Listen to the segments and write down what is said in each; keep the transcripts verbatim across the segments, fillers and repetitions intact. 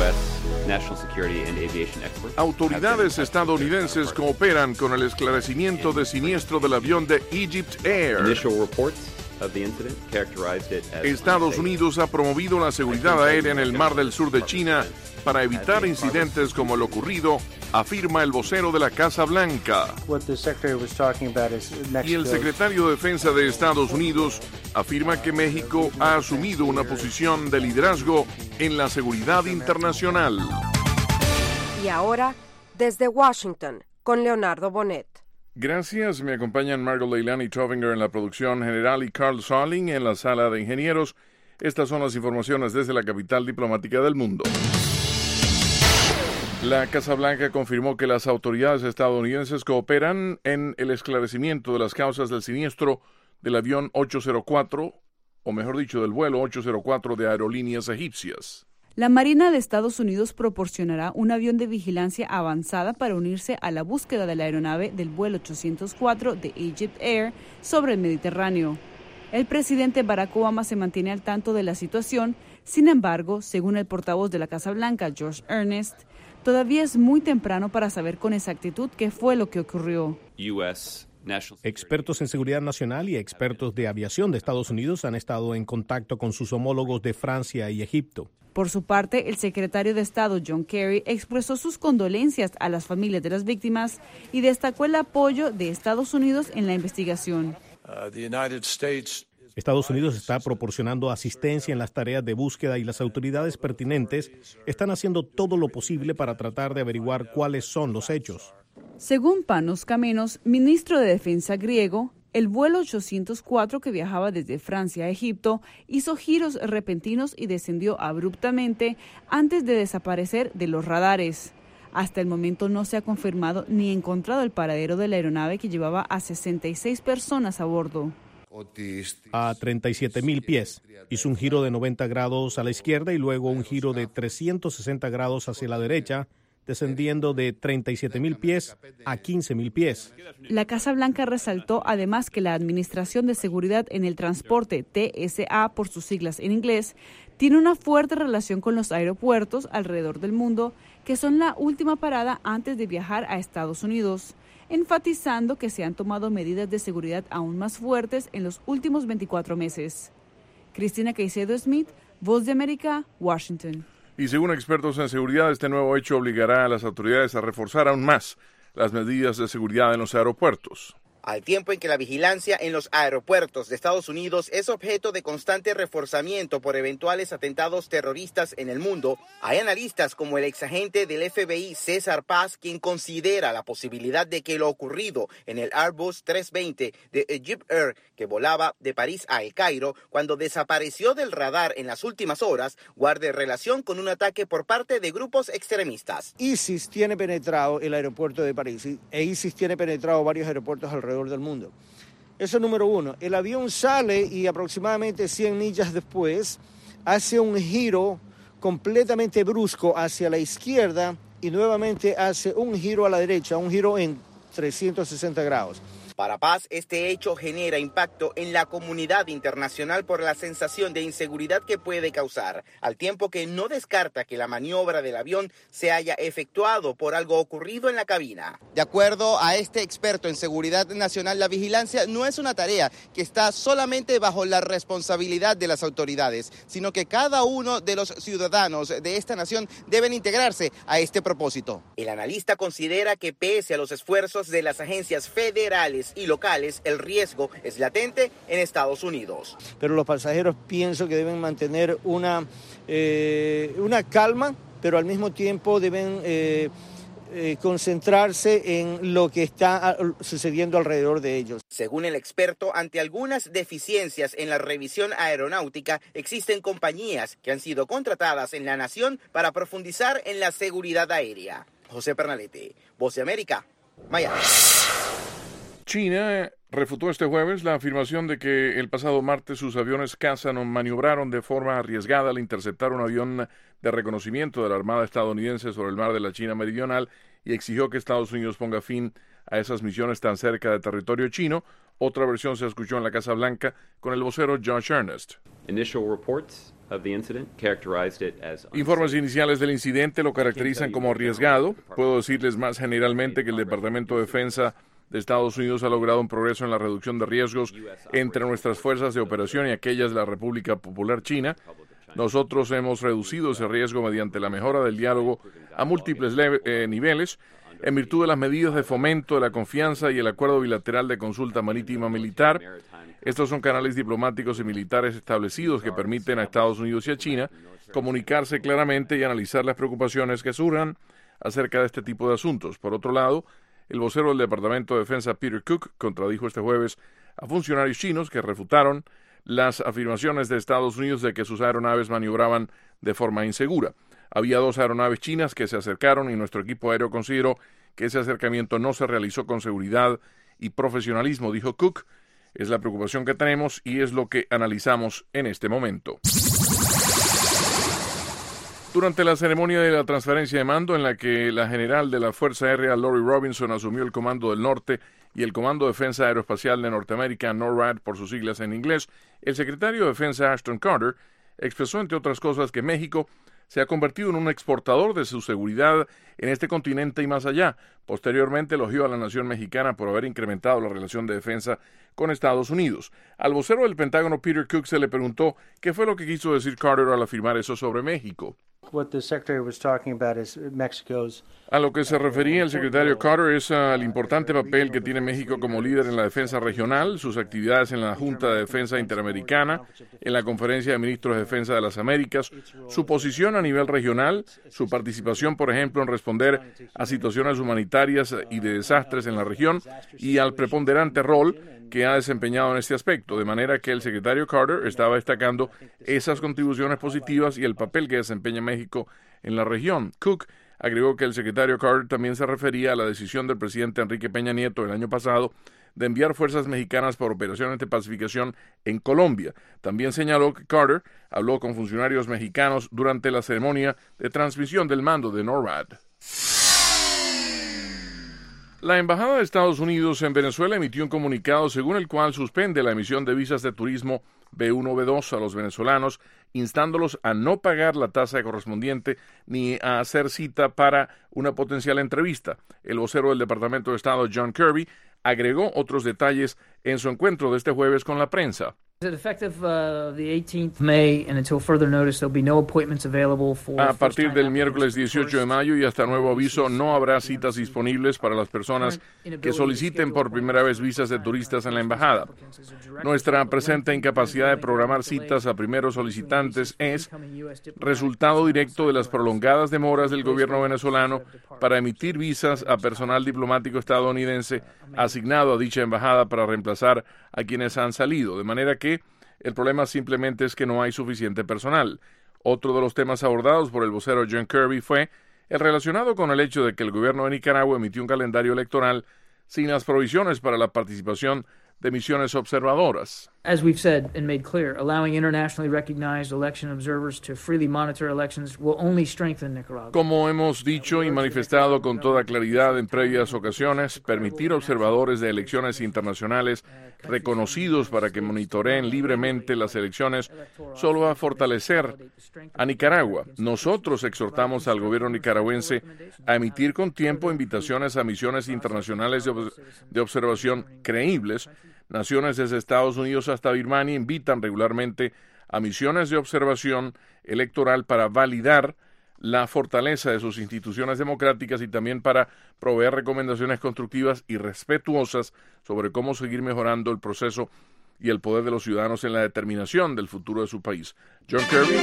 Autoridades estadounidenses cooperan con el esclarecimiento de siniestro del avión de Egypt Air. Estados Unidos ha promovido la seguridad aérea en el Mar del Sur de China para evitar incidentes como el ocurrido, afirma el vocero de la Casa Blanca. Y el secretario de Defensa de Estados Unidos afirma que México ha asumido una posición de liderazgo en la seguridad internacional. Y ahora, desde Washington, con Leonardo Bonet. Gracias, me acompañan Margot Leilani Trovinger en la producción general y Carl Salling en la sala de ingenieros. Estas son las informaciones desde la capital diplomática del mundo. La Casa Blanca confirmó que las autoridades estadounidenses cooperan en el esclarecimiento de las causas del siniestro del avión ocho cero cuatro, o mejor dicho, del vuelo ocho cero cuatro de Aerolíneas Egipcias. La Marina de Estados Unidos proporcionará un avión de vigilancia avanzada para unirse a la búsqueda de la aeronave del vuelo ochocientos cuatro de Egypt Air sobre el Mediterráneo. El presidente Barack Obama se mantiene al tanto de la situación. Sin embargo, según el portavoz de la Casa Blanca, George Ernest, todavía es muy temprano para saber con exactitud qué fue lo que ocurrió. Expertos en seguridad nacional y expertos de aviación de Estados Unidos han estado en contacto con sus homólogos de Francia y Egipto. Por su parte, el secretario de Estado John Kerry expresó sus condolencias a las familias de las víctimas y destacó el apoyo de Estados Unidos en la investigación. Uh, the United States Estados Unidos está proporcionando asistencia en las tareas de búsqueda y las autoridades pertinentes están haciendo todo lo posible para tratar de averiguar cuáles son los hechos. Según Panos Kamenos, ministro de Defensa griego, el vuelo ochocientos cuatro que viajaba desde Francia a Egipto hizo giros repentinos y descendió abruptamente antes de desaparecer de los radares. Hasta el momento no se ha confirmado ni encontrado el paradero de la aeronave que llevaba a sesenta y seis personas a bordo. A treinta y siete mil pies. Hizo un giro de noventa grados a la izquierda y luego un giro de trescientos sesenta grados hacia la derecha, descendiendo de treinta y siete mil pies a quince mil pies. La Casa Blanca resaltó además que la Administración de Seguridad en el Transporte, T S A por sus siglas en inglés, tiene una fuerte relación con los aeropuertos alrededor del mundo, que son la última parada antes de viajar a Estados Unidos, enfatizando que se han tomado medidas de seguridad aún más fuertes en los últimos veinticuatro meses. Cristina Caicedo Smith, Voz de América, Washington. Y según expertos en seguridad, este nuevo hecho obligará a las autoridades a reforzar aún más las medidas de seguridad en los aeropuertos. Al tiempo en que la vigilancia en los aeropuertos de Estados Unidos es objeto de constante reforzamiento por eventuales atentados terroristas en el mundo, hay analistas como el exagente del F B I César Paz, quien considera la posibilidad de que lo ocurrido en el Airbus trescientos veinte de Egypt Air, que volaba de París a El Cairo, cuando desapareció del radar en las últimas horas, guarde relación con un ataque por parte de grupos extremistas. ISIS tiene penetrado el aeropuerto de París e ISIS tiene penetrado varios aeropuertos alrededor del mundo. Eso es número uno. El avión sale y aproximadamente cien millas después hace un giro completamente brusco hacia la izquierda y nuevamente hace un giro a la derecha, un giro en trescientos sesenta grados. Para Paz, este hecho genera impacto en la comunidad internacional por la sensación de inseguridad que puede causar, al tiempo que no descarta que la maniobra del avión se haya efectuado por algo ocurrido en la cabina. De acuerdo a este experto en seguridad nacional, la vigilancia no es una tarea que está solamente bajo la responsabilidad de las autoridades, sino que cada uno de los ciudadanos de esta nación deben integrarse a este propósito. El analista considera que pese a los esfuerzos de las agencias federales y locales, el riesgo es latente en Estados Unidos. Pero los pasajeros pienso que deben mantener una, eh, una calma, pero al mismo tiempo deben eh, eh, concentrarse en lo que está sucediendo alrededor de ellos. Según el experto, ante algunas deficiencias en la revisión aeronáutica, existen compañías que han sido contratadas en la nación para profundizar en la seguridad aérea. José Pernalete, Voz de América, Miami. China refutó este jueves la afirmación de que el pasado martes sus aviones caza maniobraron de forma arriesgada al interceptar un avión de reconocimiento de la Armada estadounidense sobre el mar de la China Meridional y exigió que Estados Unidos ponga fin a esas misiones tan cerca de territorio chino, Otra versión se escuchó en la Casa Blanca con el vocero Josh Earnest. Informes iniciales del incidente lo caracterizan como arriesgado. Puedo decirles más generalmente que el Departamento de Defensa de Estados Unidos ha logrado un progreso en la reducción de riesgos entre nuestras fuerzas de operación y aquellas de la República Popular China. Nosotros hemos reducido ese riesgo mediante la mejora del diálogo a múltiples eh, niveles, en virtud de las medidas de fomento de la confianza y el acuerdo bilateral de consulta marítima militar. Estos son canales diplomáticos y militares establecidos que permiten a Estados Unidos y a China comunicarse claramente y analizar las preocupaciones que surjan acerca de este tipo de asuntos. Por otro lado, el vocero del Departamento de Defensa, Peter Cook, contradijo este jueves a funcionarios chinos que refutaron las afirmaciones de Estados Unidos de que sus aeronaves maniobraban de forma insegura. Había dos aeronaves chinas que se acercaron y nuestro equipo aéreo consideró que ese acercamiento no se realizó con seguridad y profesionalismo, dijo Cook. Es la preocupación que tenemos y es lo que analizamos en este momento. Durante la ceremonia de la transferencia de mando en la que la general de la Fuerza Aérea Lori Robinson asumió el Comando del Norte y el Comando de Defensa Aeroespacial de Norteamérica, NORAD por sus siglas en inglés, el secretario de Defensa Ashton Carter expresó, entre otras cosas, que México se ha convertido en un exportador de su seguridad en este continente y más allá. Posteriormente elogió a la nación mexicana por haber incrementado la relación de defensa con Estados Unidos. Al vocero del Pentágono, Peter Cook, se le preguntó qué fue lo que quiso decir Carter al afirmar eso sobre México. What the secretary was talking about is Mexico's A lo que se refería el secretario Carter es al importante papel que tiene México como líder en la defensa regional, sus actividades en la Junta de Defensa Interamericana, en la Conferencia de Ministros de Defensa de las Américas, su posición a nivel regional, su participación, por ejemplo, en responder a situaciones humanitarias y de desastres en la región y al preponderante rol que ha desempeñado en este aspecto, de manera que el secretario Carter estaba destacando esas contribuciones positivas y el papel que desempeña México en la región. Cook agregó que el secretario Carter también se refería a la decisión del presidente Enrique Peña Nieto el año pasado de enviar fuerzas mexicanas para operaciones de pacificación en Colombia. También señaló que Carter habló con funcionarios mexicanos durante la ceremonia de transmisión del mando de NORAD. La Embajada de Estados Unidos en Venezuela emitió un comunicado según el cual suspende la emisión de visas de turismo B uno B dos a los venezolanos, instándolos a no pagar la tasa correspondiente ni a hacer cita para una potencial entrevista. El vocero del Departamento de Estado, John Kirby, agregó otros detalles en su encuentro de este jueves con la prensa. A partir del miércoles dieciocho de mayo y hasta nuevo aviso, no habrá citas disponibles para las personas que soliciten por primera vez visas de turistas en la embajada. Nuestra presente incapacidad de programar citas a primeros solicitantes es resultado directo de las prolongadas demoras del gobierno venezolano para emitir visas a personal diplomático estadounidense asignado a dicha embajada para reemplazar a quienes han salido, de manera que el problema simplemente es que no hay suficiente personal. Otro de los temas abordados por el vocero John Kirby fue el relacionado con el hecho de que el gobierno de Nicaragua emitió un calendario electoral sin las provisiones para la participación de misiones observadoras. As we've said and made clear, allowing internationally recognized election observers to freely monitor elections will only strengthen Nicaragua. Como hemos dicho y manifestado con toda claridad en previas ocasiones, permitir observadores de elecciones internacionales reconocidos para que monitoreen libremente las elecciones solo va a fortalecer a Nicaragua. Nosotros exhortamos al gobierno nicaragüense a emitir con tiempo invitaciones a misiones internacionales de, ob- de observación creíbles. Naciones desde Estados Unidos hasta Birmania invitan regularmente a misiones de observación electoral para validar la fortaleza de sus instituciones democráticas y también para proveer recomendaciones constructivas y respetuosas sobre cómo seguir mejorando el proceso y el poder de los ciudadanos en la determinación del futuro de su país. John Kirby.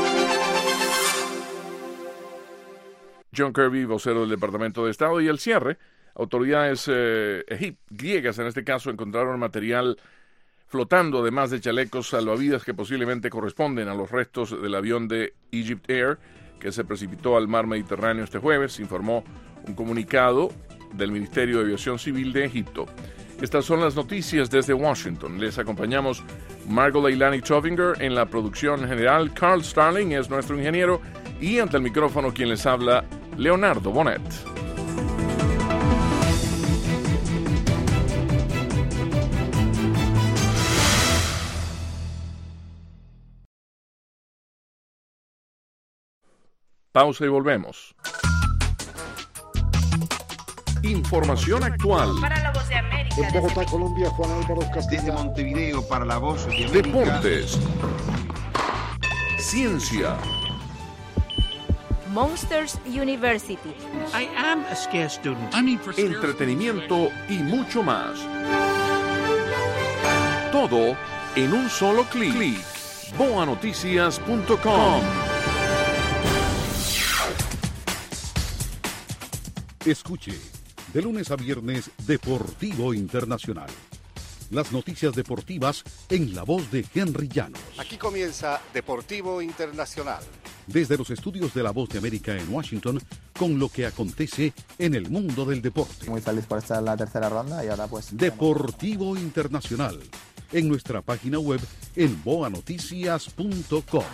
John Kirby, vocero del Departamento de Estado, y el cierre. Autoridades eh, egip- griegas, en este caso, encontraron material flotando, además de chalecos salvavidas que posiblemente corresponden a los restos del avión de Egypt Air que se precipitó al mar Mediterráneo este jueves, informó un comunicado del Ministerio de Aviación Civil de Egipto. Estas son las noticias desde Washington. Les acompañamos Margot Leilani Tovinger en la producción general. Carl Starling es nuestro ingeniero y ante el micrófono quien les habla, Leonardo Bonet. Pausa y volvemos. Información actual. Para la Voz de América. En Bogotá, Colombia, Juan Álvaro Castillo. Desde Montevideo, para la Voz de América. Deportes. Ciencia. Monsters University. I am a scarce student. I mean, for entretenimiento y mucho más. Todo en un solo clic. boa noticias punto com. Escuche, de lunes a viernes, Deportivo Internacional. Las noticias deportivas en la voz de Henry Llanos. Aquí comienza Deportivo Internacional. Desde los estudios de La Voz de América en Washington, con lo que acontece en el mundo del deporte. Muy feliz por estar en la tercera ronda y ahora pues... Deportivo Internacional, en nuestra página web en boa noticias punto com.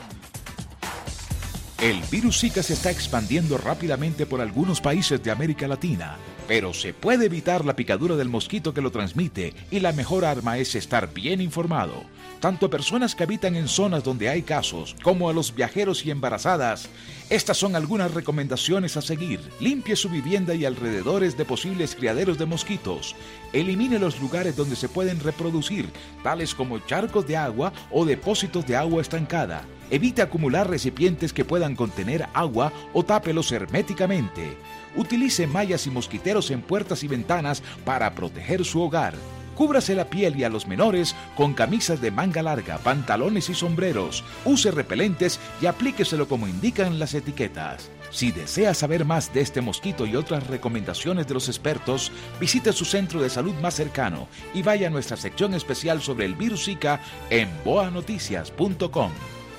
El virus Zika se está expandiendo rápidamente por algunos países de América Latina, pero se puede evitar la picadura del mosquito que lo transmite y la mejor arma es estar bien informado. Tanto a personas que habitan en zonas donde hay casos, como a los viajeros y embarazadas. Estas son algunas recomendaciones a seguir. Limpie su vivienda y alrededores de posibles criaderos de mosquitos. Elimine los lugares donde se pueden reproducir, tales como charcos de agua o depósitos de agua estancada. Evite acumular recipientes que puedan contener agua o tápelos herméticamente. Utilice mallas y mosquiteros en puertas y ventanas para proteger su hogar. Cúbrase la piel y a los menores con camisas de manga larga, pantalones y sombreros. Use repelentes y aplíqueselo como indican las etiquetas. Si desea saber más de este mosquito y otras recomendaciones de los expertos, visite su centro de salud más cercano y vaya a nuestra sección especial sobre el virus Zika en boa noticias punto com.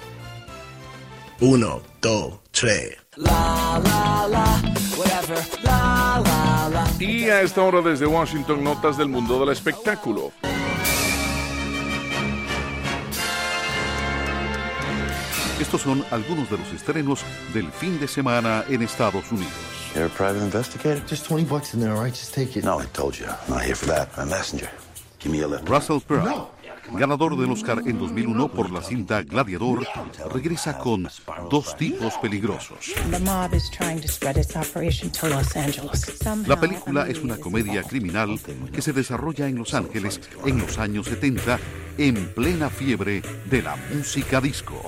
Uno, dos, tres. La, la, la, whatever. La, la, la. Y a esta hora desde Washington, notas del mundo del espectáculo. Estos son algunos de los estrenos del fin de semana en Estados Unidos. You're a private investigator? Just twenty bucks in there, all right? Just take it. No, I told you. I'm not here for that. I'm a messenger. Give me a lift. Russell Crowe. No. Ganador del Oscar en dos mil uno por la cinta Gladiador, regresa con Dos tipos peligrosos. La película es una comedia criminal que se desarrolla en Los Ángeles en los años setenta, en plena fiebre de la música disco.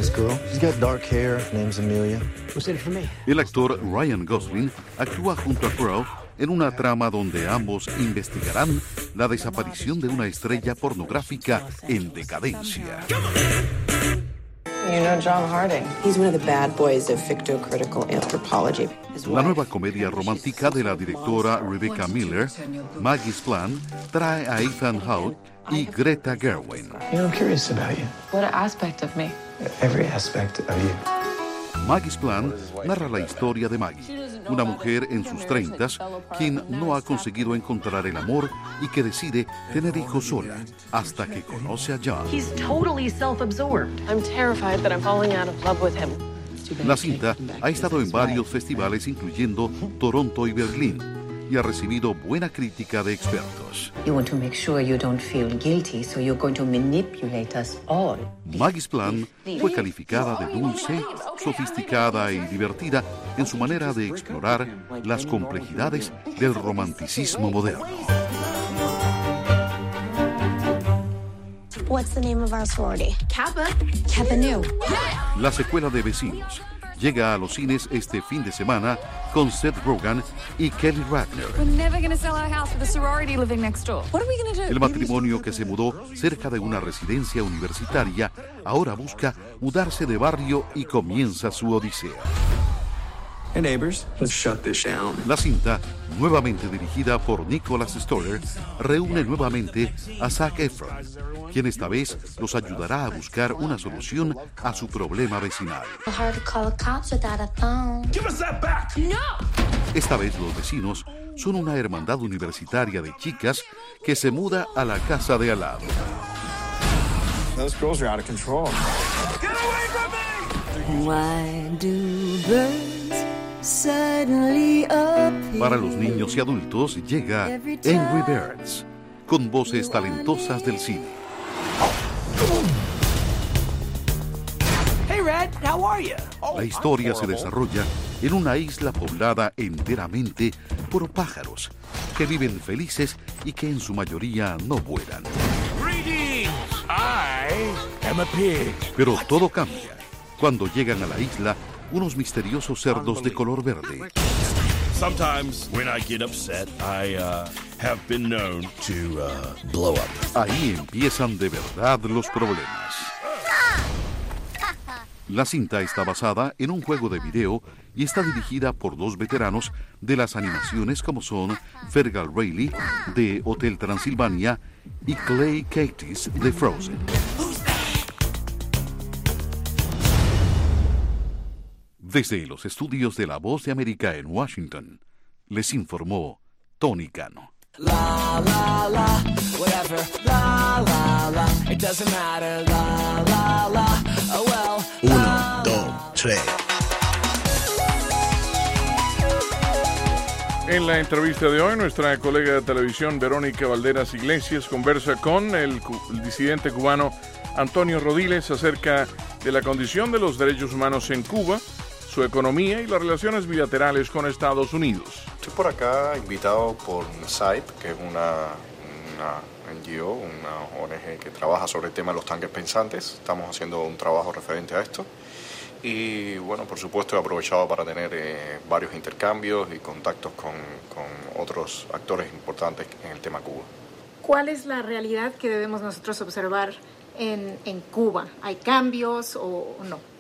El actor Ryan Gosling actúa junto a Crowe en una trama donde ambos investigarán la desaparición de una estrella pornográfica en decadencia. You know John Harding. He's one of the bad boys of fictocritical anthropology. La nueva comedia romántica de la directora Rebecca Miller, Maggie's Plan, trae a Ethan Hawke y Greta Gerwig. You know, I'm curious about you. What aspect of me? Every aspect of you. Maggie's Plan narra la historia de Maggie, una mujer en sus treintas quien no ha conseguido encontrar el amor y que decide tener hijos sola hasta que conoce a John. He's totally self-absorbed. I'm terrified that I'm falling out of love with him. La cinta ha estado en varios festivales incluyendo Toronto y Berlín y ha recibido buena crítica de expertos. You want to make sure you don't feel guilty, so you're going to manipulate us all. Maggie's Plan fue calificada de dulce, sofisticada y divertida en su manera de explorar las complejidades del romanticismo moderno. What's the name of our sorority? Kappa. Kappa Nu. La secuela de Vecinos llega a los cines este fin de semana con Seth Rogen y Kelly Ratner. El matrimonio que se mudó cerca de una residencia universitaria ahora busca mudarse de barrio y comienza su odisea. Hey neighbors, let's shut this down. La cinta, nuevamente dirigida por Nicholas Stoller, reúne nuevamente a Zac Efron, quien esta vez los ayudará a buscar una solución a su problema vecinal. Esta vez los vecinos son una hermandad universitaria de chicas que se muda a la casa de al lado. Those girls are out of control. Get away from me! Why do birds suddenly appear? Para los niños y adultos llega Angry Birds, con voces talentosas del cine. Hey Red, how are you? La historia se desarrolla en una isla poblada enteramente por pájaros que viven felices y que en su mayoría no vuelan. Greetings, I am a pig. Pero todo cambia cuando llegan a la isla unos misteriosos cerdos de color verde. Sometimes when I get upset, I uh, have been known to uh, blow up. Ahí empiezan de verdad los problemas. La cinta está basada en un juego de video y está dirigida por dos veteranos de las animaciones como son Fergal Rayleigh de Hotel Transilvania y Clay Curtis de Frozen. Desde los estudios de La Voz de América en Washington, les informó Tony Cano. La la la, whatever. La la la, it doesn't matter. La la la, oh well. Uno, dos, tres. En la entrevista de hoy, nuestra colega de televisión Verónica Valderas Iglesias conversa con el, el disidente cubano Antonio Rodiles acerca de la condición de los derechos humanos en Cuba, su economía y las relaciones bilaterales con Estados Unidos. Estoy por acá invitado por S A I P, que es una, una N G O, una O N G que trabaja sobre el tema de los tanques pensantes. Estamos haciendo un trabajo referente a esto. Y bueno, por supuesto he aprovechado para tener eh, varios intercambios y contactos con, con otros actores importantes en el tema Cuba. ¿Cuál es la realidad que debemos nosotros observar en, en Cuba? ¿Hay cambios o, o no?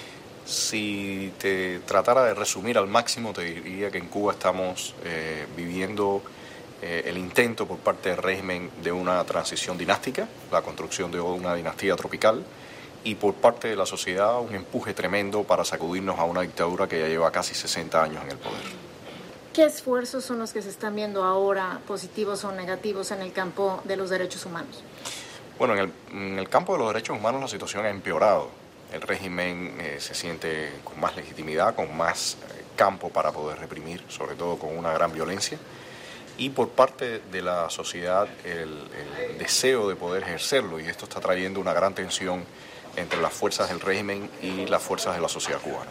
Si te tratara de resumir al máximo, te diría que en Cuba estamos eh, viviendo eh, el intento por parte del régimen de una transición dinástica, la construcción de una dinastía tropical, y por parte de la sociedad un empuje tremendo para sacudirnos a una dictadura que ya lleva casi sesenta años en el poder. ¿Qué esfuerzos son los que se están viendo ahora, positivos o negativos, en el campo de los derechos humanos? Bueno, en el, en el campo de los derechos humanos la situación ha empeorado. El régimen eh, se siente con más legitimidad, con más eh, campo para poder reprimir, sobre todo con una gran violencia. Y por parte de la sociedad el, el deseo de poder ejercerlo, y esto está trayendo una gran tensión entre las fuerzas del régimen y las fuerzas de la sociedad cubana.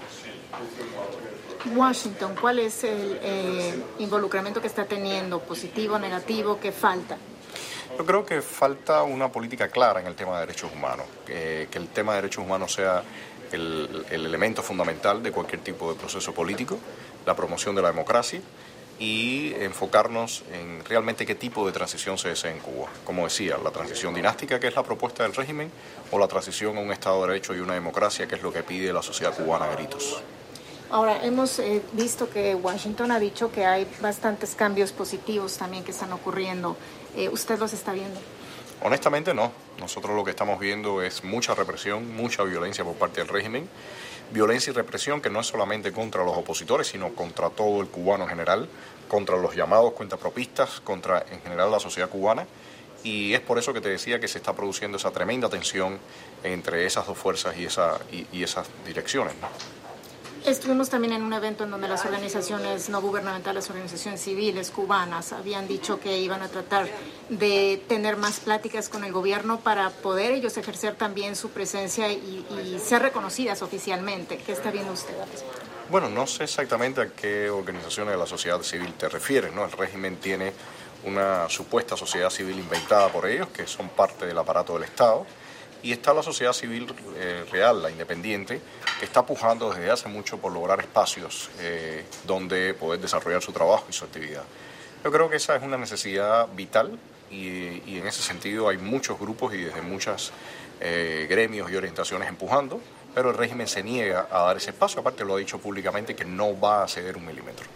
Washington, ¿cuál es el eh, involucramiento que está teniendo? ¿Positivo, negativo? ¿Qué falta? Yo creo que falta una política clara en el tema de derechos humanos, que, que el tema de derechos humanos sea el, el elemento fundamental de cualquier tipo de proceso político, la promoción de la democracia y enfocarnos en realmente qué tipo de transición se desea en Cuba. Como decía, la transición dinástica, que es la propuesta del régimen, o la transición a un Estado de Derecho y una democracia, que es lo que pide la sociedad cubana a gritos. Ahora, hemos eh, visto que Washington ha dicho que hay bastantes cambios positivos también que están ocurriendo. Eh, ¿Usted los está viendo? Honestamente no. Nosotros lo que estamos viendo es mucha represión, mucha violencia por parte del régimen. Violencia y represión que no es solamente contra los opositores, sino contra todo el cubano en general, contra los llamados cuentapropistas, contra en general la sociedad cubana. Y es por eso que te decía que se está produciendo esa tremenda tensión entre esas dos fuerzas y, esa, y, y esas direcciones, ¿no? Estuvimos también en un evento en donde las organizaciones no gubernamentales, organizaciones civiles cubanas, habían dicho que iban a tratar de tener más pláticas con el gobierno para poder ellos ejercer también su presencia y, y ser reconocidas oficialmente. ¿Qué está viendo usted? Bueno, no sé exactamente a qué organizaciones de la sociedad civil te refieres, ¿no? El régimen tiene una supuesta sociedad civil inventada por ellos, que son parte del aparato del Estado. Y está la sociedad civil eh, real, la independiente, que está pujando desde hace mucho por lograr espacios eh, donde poder desarrollar su trabajo y su actividad. Yo creo que esa es una necesidad vital y, y en ese sentido hay muchos grupos y desde muchos eh, gremios y orientaciones empujando, pero el régimen se niega a dar ese espacio, aparte lo ha dicho públicamente que no va a ceder un milímetro.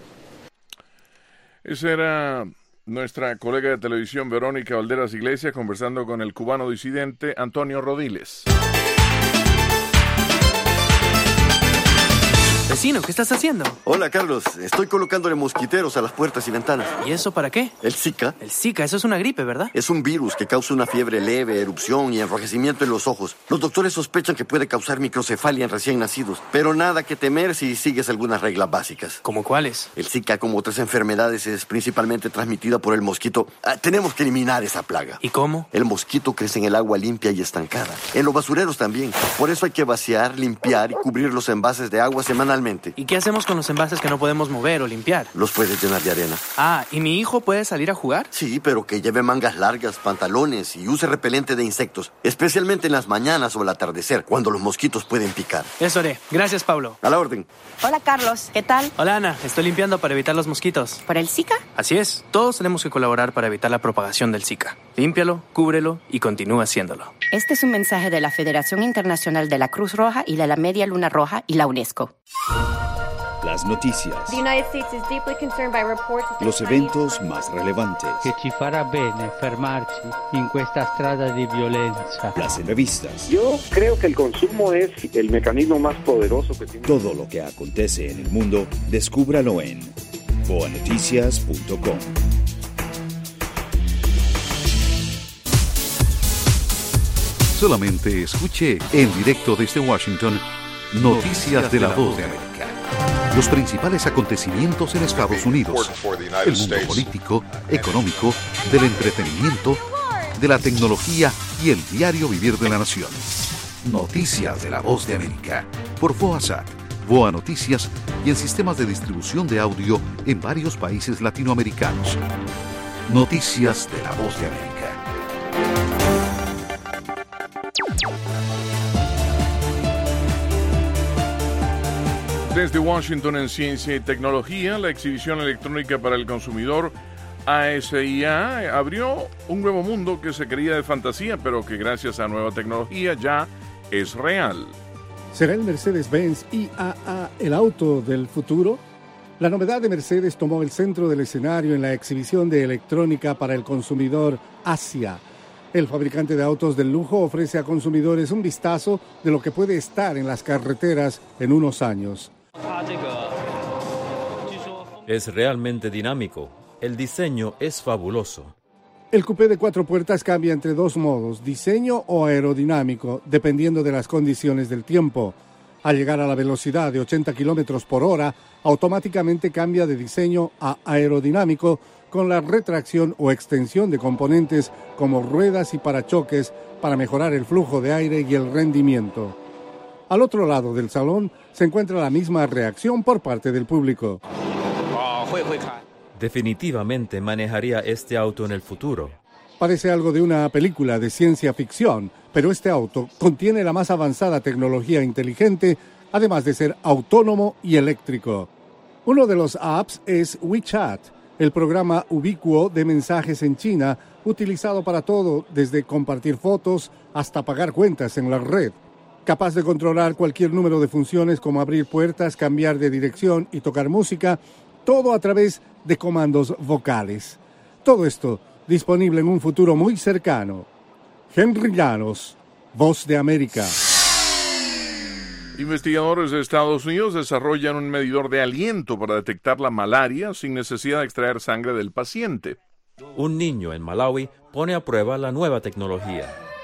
Ese era nuestra colega de televisión Verónica Valderas Iglesias conversando con el cubano disidente Antonio Rodiles. Vecino, ¿qué estás haciendo? Hola, Carlos. Estoy colocándole mosquiteros a las puertas y ventanas. ¿Y eso para qué? El Zika. El Zika, eso es una gripe, ¿verdad? Es un virus que causa una fiebre leve, erupción y enrojecimiento en los ojos. Los doctores sospechan que puede causar microcefalia en recién nacidos, pero nada que temer si sigues algunas reglas básicas. ¿Cómo cuáles? El Zika, como otras enfermedades, es principalmente transmitida por el mosquito. Ah, tenemos que eliminar esa plaga. ¿Y cómo? El mosquito crece en el agua limpia y estancada. En los basureros también. Por eso hay que vaciar, limpiar y cubrir los envases de agua semanalmente. ¿Y qué hacemos con los envases que no podemos mover o limpiar? Los puedes llenar de arena. Ah, ¿y mi hijo puede salir a jugar? Sí, pero que lleve mangas largas, pantalones y use repelente de insectos, especialmente en las mañanas o al atardecer, cuando los mosquitos pueden picar. Eso haré. Gracias, Pablo. A la orden. Hola, Carlos. ¿Qué tal? Hola, Ana. Estoy limpiando para evitar los mosquitos. ¿Por el Zika? Así es. Todos tenemos que colaborar para evitar la propagación del Zika. Límpialo, cúbrelo y continúa haciéndolo. Este es un mensaje de la Federación Internacional de la Cruz Roja y de la Media Luna Roja y la UNESCO. Las noticias. Los eventos más relevantes. Che ci farà bene fermarci in questa strada di violenza. Las entrevistas. Yo creo que el consumo es el mecanismo más poderoso que tiene. Todo lo que acontece en el mundo, descúbralo en boa noticias punto com. Solamente escuche en directo desde Washington Noticias de la Voz de América. Los principales acontecimientos en Estados Unidos, el mundo político, económico, del entretenimiento, de la tecnología y el diario vivir de la nación. Noticias de la Voz de América, por VOASAT, VOA Noticias y en sistemas de distribución de audio en varios países latinoamericanos. Noticias de la Voz de América. Desde Washington en Ciencia y Tecnología, la exhibición electrónica para el consumidor A S I A abrió un nuevo mundo que se creía de fantasía, pero que gracias a nueva tecnología ya es real. ¿Será el Mercedes-Benz I A A el auto del futuro? La novedad de Mercedes tomó el centro del escenario en la exhibición de electrónica para el consumidor Asia. El fabricante de autos del lujo ofrece a consumidores un vistazo de lo que puede estar en las carreteras en unos años. Es realmente dinámico. El diseño es fabuloso. El coupé de cuatro puertas cambia entre dos modos, diseño o aerodinámico, dependiendo de las condiciones del tiempo. Al llegar a la velocidad de ochenta kilómetros por hora, automáticamente cambia de diseño a aerodinámico con la retracción o extensión de componentes como ruedas y parachoques para mejorar el flujo de aire y el rendimiento. Al otro lado del salón se encuentra la misma reacción por parte del público. Definitivamente manejaría este auto en el futuro. Parece algo de una película de ciencia ficción, pero este auto contiene la más avanzada tecnología inteligente, además de ser autónomo y eléctrico. Uno de los apps es WeChat, el programa ubicuo de mensajes en China, utilizado para todo, desde compartir fotos hasta pagar cuentas en la red. Capaz de controlar cualquier número de funciones como abrir puertas, cambiar de dirección y tocar música, todo a través de comandos vocales. Todo esto disponible en un futuro muy cercano. Henry Llanos, Voz de América. Investigadores de Estados Unidos desarrollan un medidor de aliento para detectar la malaria sin necesidad de extraer sangre del paciente. Un niño en Malawi pone a prueba la nueva tecnología.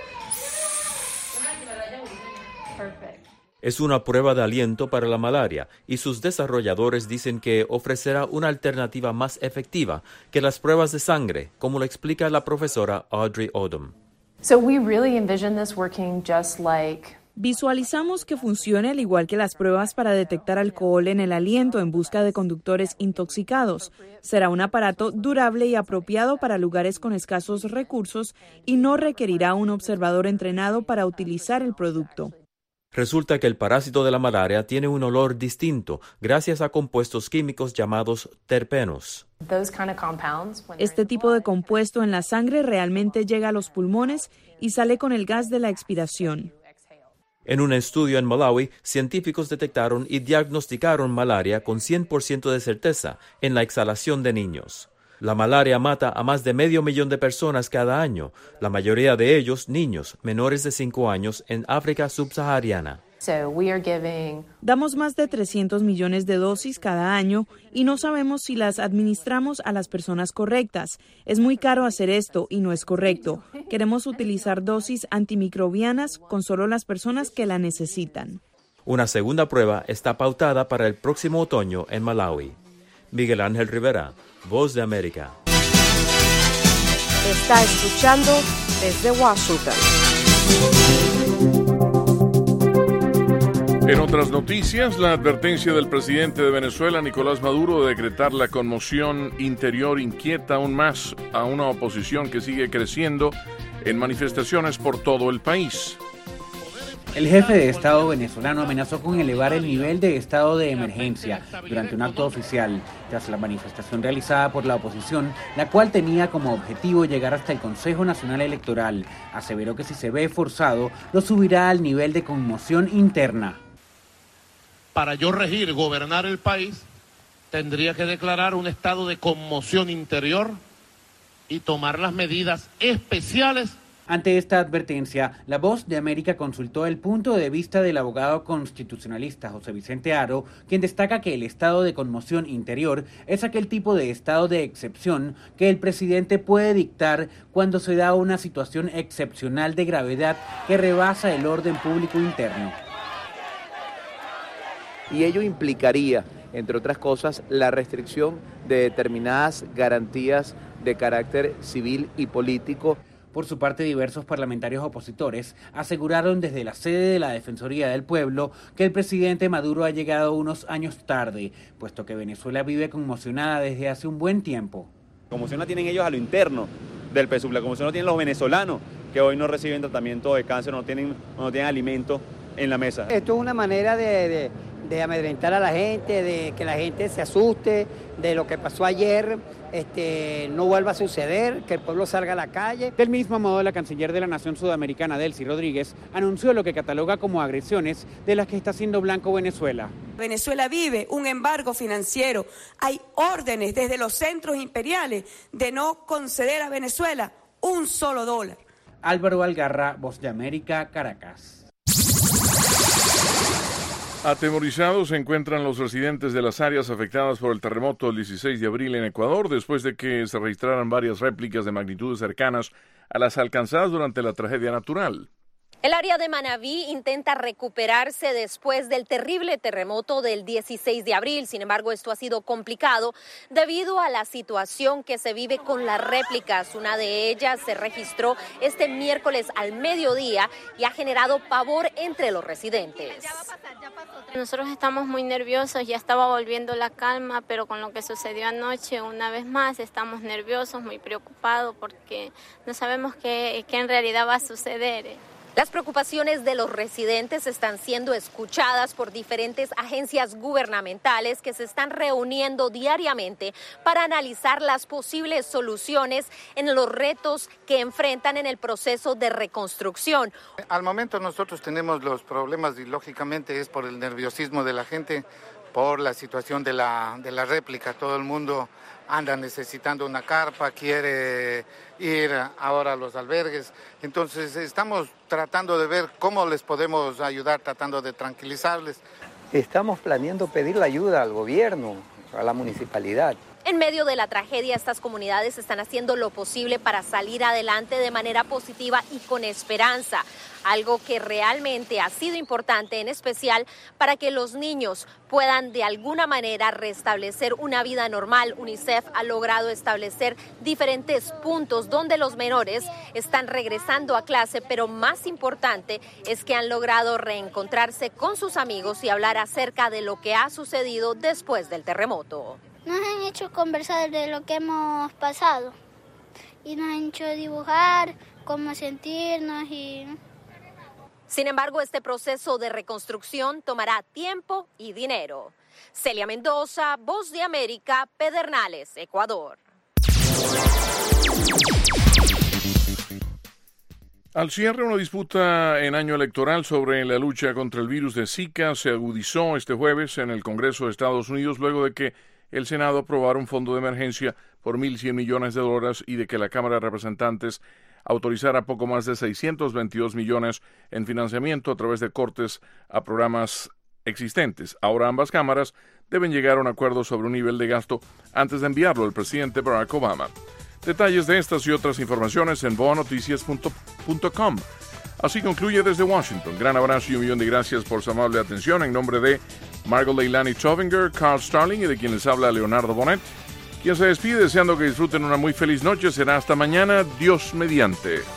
Es una prueba de aliento para la malaria y sus desarrolladores dicen que ofrecerá una alternativa más efectiva que las pruebas de sangre, como lo explica la profesora Audrey Odom. So we really envision this working just like Visualizamos que funcione al igual que las pruebas para detectar alcohol en el aliento en busca de conductores intoxicados. Será un aparato durable y apropiado para lugares con escasos recursos y no requerirá un observador entrenado para utilizar el producto. Resulta que el parásito de la malaria tiene un olor distinto gracias a compuestos químicos llamados terpenos. Este tipo de compuesto en la sangre realmente llega a los pulmones y sale con el gas de la expiración. En un estudio en Malawi, científicos detectaron y diagnosticaron malaria con cien por ciento de certeza en la exhalación de niños. La malaria mata a más de medio millón de personas cada año, la mayoría de ellos niños menores de cinco años en África subsahariana. So we are giving... Damos más de trescientos millones de dosis cada año y no sabemos si las administramos a las personas correctas. Es muy caro hacer esto y no es correcto. Queremos utilizar dosis antimicrobianas con solo las personas que la necesitan. Una segunda prueba está pautada para el próximo otoño en Malawi. Miguel Ángel Rivera, Voz de América. Está escuchando desde Washington. En otras noticias, la advertencia del presidente de Venezuela, Nicolás Maduro, de decretar la conmoción interior inquieta aún más a una oposición que sigue creciendo en manifestaciones por todo el país. El jefe de Estado venezolano amenazó con elevar el nivel de estado de emergencia durante un acto oficial tras la manifestación realizada por la oposición, la cual tenía como objetivo llegar hasta el Consejo Nacional Electoral. Aseveró que si se ve forzado, lo subirá al nivel de conmoción interna. Para yo regir, gobernar el país, tendría que declarar un estado de conmoción interior y tomar las medidas especiales. Ante esta advertencia, La Voz de América consultó el punto de vista del abogado constitucionalista José Vicente Haro, quien destaca que el estado de conmoción interior es aquel tipo de estado de excepción que el presidente puede dictar cuando se da una situación excepcional de gravedad que rebasa el orden público interno. Y ello implicaría, entre otras cosas, la restricción de determinadas garantías de carácter civil y político. Por su parte, diversos parlamentarios opositores aseguraron desde la sede de la Defensoría del Pueblo que el presidente Maduro ha llegado unos años tarde, puesto que Venezuela vive conmocionada desde hace un buen tiempo. Conmoción la tienen ellos a lo interno del P S U V, la conmoción la tienen los venezolanos, que hoy no reciben tratamiento de cáncer, no tienen, no tienen alimento en la mesa. Esto es una manera de, de, de amedrentar a la gente, de que la gente se asuste de lo que pasó ayer, este, no vuelva a suceder, que el pueblo salga a la calle. Del mismo modo, la canciller de la Nación Sudamericana, Delcy Rodríguez, anunció lo que cataloga como agresiones de las que está siendo blanco Venezuela. Venezuela vive un embargo financiero. Hay órdenes desde los centros imperiales de no conceder a Venezuela un solo dólar. Álvaro Algarra, Voz de América, Caracas. Atemorizados se encuentran los residentes de las áreas afectadas por el terremoto del dieciséis de abril en Ecuador, después de que se registraran varias réplicas de magnitudes cercanas a las alcanzadas durante la tragedia natural. El área de Manabí intenta recuperarse después del terrible terremoto del dieciséis de abril. Sin embargo, esto ha sido complicado debido a la situación que se vive con las réplicas. Una de ellas se registró este miércoles al mediodía y ha generado pavor entre los residentes. Nosotros estamos muy nerviosos, ya estaba volviendo la calma, pero con lo que sucedió anoche, una vez más, estamos nerviosos, muy preocupados porque no sabemos qué, qué en realidad va a suceder. Las preocupaciones de los residentes están siendo escuchadas por diferentes agencias gubernamentales que se están reuniendo diariamente para analizar las posibles soluciones en los retos que enfrentan en el proceso de reconstrucción. Al momento nosotros tenemos los problemas y lógicamente es por el nerviosismo de la gente, por la situación de la, de la réplica. Todo el mundo anda necesitando una carpa, quiere ir ahora a los albergues. Entonces estamos tratando de ver cómo les podemos ayudar, tratando de tranquilizarles. Estamos planeando pedir la ayuda al gobierno, a la municipalidad. En medio de la tragedia, estas comunidades están haciendo lo posible para salir adelante de manera positiva y con esperanza, algo que realmente ha sido importante, en especial para que los niños puedan de alguna manera restablecer una vida normal. UNICEF ha logrado establecer diferentes puntos donde los menores están regresando a clase, pero más importante es que han logrado reencontrarse con sus amigos y hablar acerca de lo que ha sucedido después del terremoto. Nos han hecho conversar de lo que hemos pasado y nos han hecho dibujar, cómo sentirnos y... Sin embargo, este proceso de reconstrucción tomará tiempo y dinero. Celia Mendoza, Voz de América, Pedernales, Ecuador. Al cierre, una disputa en año electoral sobre la lucha contra el virus de Zika se agudizó este jueves en el Congreso de Estados Unidos luego de que el Senado aprobara un fondo de emergencia por mil cien millones de dólares y de que la Cámara de Representantes autorizara poco más de seiscientos veintidós millones en financiamiento a través de cortes a programas existentes. Ahora ambas cámaras deben llegar a un acuerdo sobre un nivel de gasto antes de enviarlo al presidente Barack Obama. Detalles de estas y otras informaciones en boa noticias punto com. Así concluye desde Washington. Gran abrazo y un millón de gracias por su amable atención. En nombre de Margot Leilani Tovinger, Carl Starling y de quien les habla Leonardo Bonet, quien se despide deseando que disfruten una muy feliz noche. Será hasta mañana, Dios mediante.